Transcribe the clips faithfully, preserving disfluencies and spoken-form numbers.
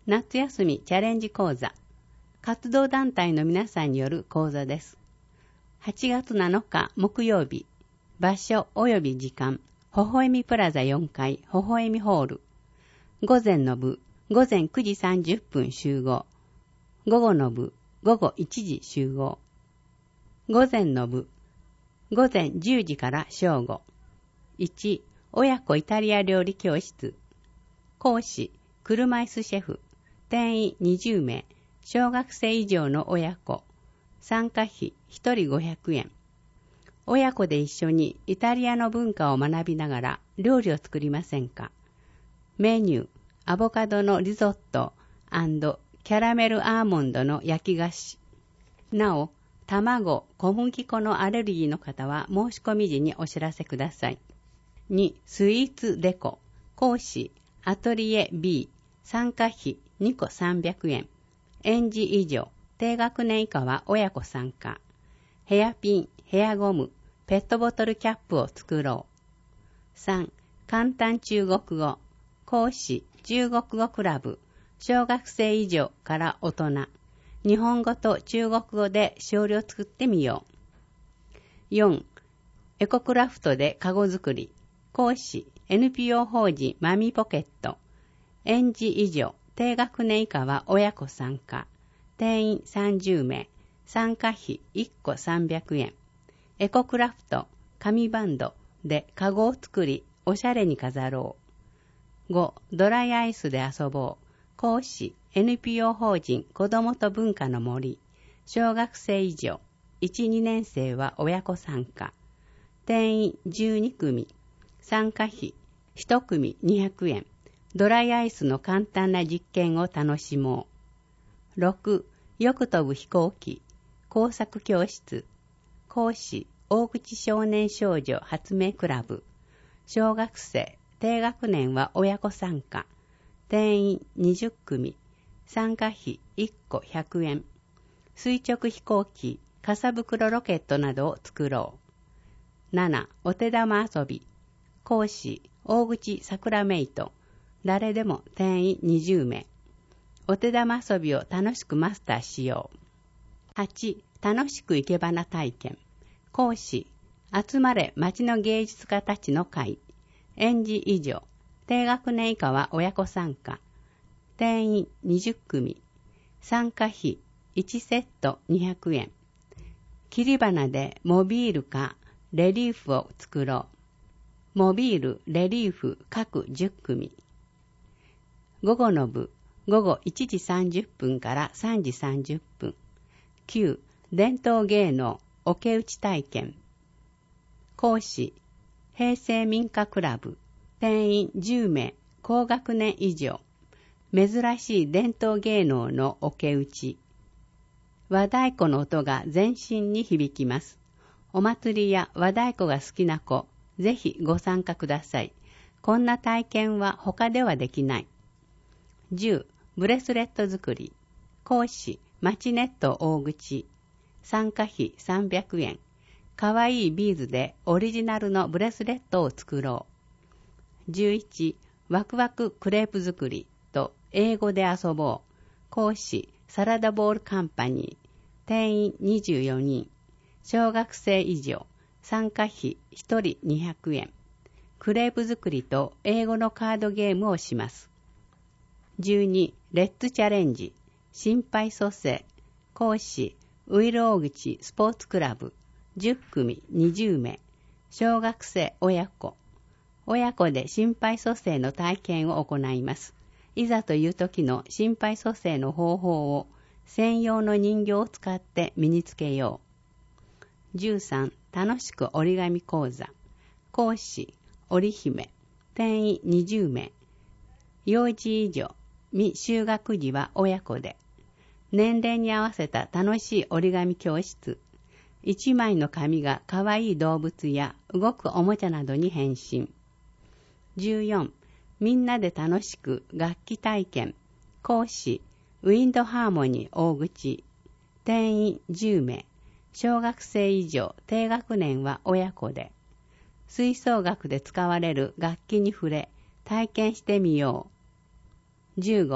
夏休みチャレンジ講座。活動団体の皆さんによる講座です。はちがつなのか木曜日、場所及び時間、ほほえみプラザよんかい、ほほえみホール。午前の部、午前くじさんじゅっぷん集合。午後の部、午後いちじ集合。午前の部、午前じゅうじから正午。いち、親子イタリア料理教室。講師、車椅子シェフ。定員にじゅうめい。小学生以上の親子。参加費ひとりごひゃくえん。親子で一緒にイタリアの文化を学びながら料理を作りませんか？メニュー、アボカドのリゾット&キャラメルアーモンドの焼き菓子。なお、卵、小麦粉のアレルギーの方は申し込み時にお知らせください。に、スイーツデコ。講師、アトリエ B。参加費にこさんびゃくえん。園児以上、低学年以下は親子参加。ヘアピン、ヘアゴム、ペットボトルキャップを作ろう。さん、簡単中国語。講師、中国語クラブ。小学生以上から大人。日本語と中国語で少量作ってみよう。よん、エコクラフトでカゴ作り。講師、エヌピーオー 法人マミポケット。園児以上、低学年以下は親子参加。定員さんじゅうめい。参加費いっこさんびゃくえん。エコクラフト、紙バンドでカゴを作り、おしゃれに飾ろう。ご、ドライアイスで遊ぼう。講師、エヌピーオー 法人子どもと文化の森。小学生以上、いち、にねん生は親子参加。定員じゅうにくみ。参加費いちくみにひゃくえん。ドライアイスの簡単な実験を楽しもう。ろく、よく飛ぶ飛行機。工作教室。講師、大口少年少女発明クラブ。小学生、低学年は親子参加。定員にじゅっくみ。参加費いっこひゃくえん。垂直飛行機、傘袋ロケットなどを作ろう。なな、お手玉遊び。講師、大口桜メイト。誰でも定員にじゅうめい。お手玉遊びを楽しくマスターしよう。はち、楽しく生け花体験。講師、集まれ町の芸術家たちの会。園児以上、低学年以下は親子参加。定員にじゅっくみ。参加費いちセットにひゃくえん。切り花でモビールかレリーフを作ろう。モビール、レリーフ各じゅっくみ。午後の部、午後いちじさんじゅっぷんからさんじさんじゅっぷん。きゅう、伝統芸能、桶打ち体験。講師、平成民家クラブ。定員じゅうめい、高学年以上。珍しい伝統芸能の桶打ち。和太鼓の音が全身に響きます。お祭りや和太鼓が好きな子、ぜひご参加ください。こんな体験は他ではできない。じゅう、ブレスレット作り。講師、マチネット大口。参加費さんびゃくえん。かわいいビーズでオリジナルのブレスレットを作ろう。じゅういち、ワクワククレープ作りと英語で遊ぼう。講師、サラダボールカンパニー。定員にじゅうよにん。小学生以上。参加費ひとりにひゃくえん。クレープ作りと英語のカードゲームをします。じゅうに、レッツチャレンジ。心肺蘇生。講師、ウィル大口スポーツクラブ。じゅっくみにじゅうめい。小学生親子。親子で心肺蘇生の体験を行います。いざという時の心肺蘇生の方法を専用の人形を使って身につけよう。じゅうさん、楽しく折り紙講座。講師、織姫。定員にじゅうめい。幼児以上。未就学児は親子で。年齢に合わせた楽しい折り紙教室。一枚の紙がかわいい動物や動くおもちゃなどに変身。じゅうよん、みんなで楽しく楽器体験。講師、ウィンドハーモニー大口。定員じゅうめい。小学生以上、低学年は親子で。吹奏楽で使われる楽器に触れ、体験してみよう。じゅうご、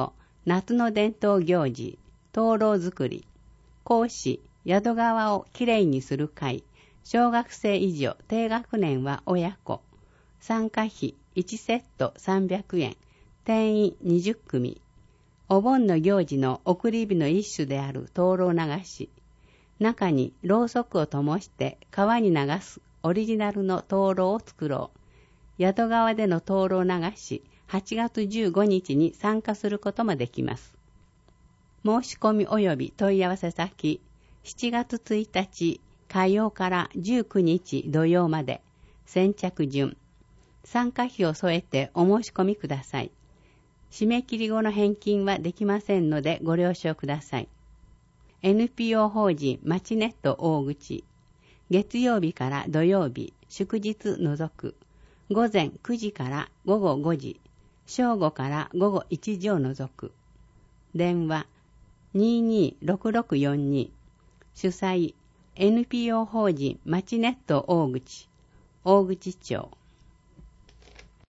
夏の伝統行事、灯籠作り、講師、宿川をきれいにする会、小学生以上低学年は親子、参加費いちセットさんびゃくえん、定員にじゅっくみ、お盆の行事の送り火の一種である灯籠流し、中にろうそくを灯して川に流すオリジナルの灯籠を作ろう。宿川での灯籠流し、はちがつじゅうごにちに参加することもできます。申し込み及び問い合わせ先、しちがつついたち火曜からじゅうくにち土曜まで、先着順。参加費を添えてお申し込みください。締め切り後の返金はできませんのでご了承ください。エヌピーオー 法人まちネット大口、月曜日から土曜日、祝日除く、午前くじから午後ごじ、正午から午後いちじを除く。電話にーにーろくろくよんに、主催 エヌピーオー 法人まちネット大口、大口町。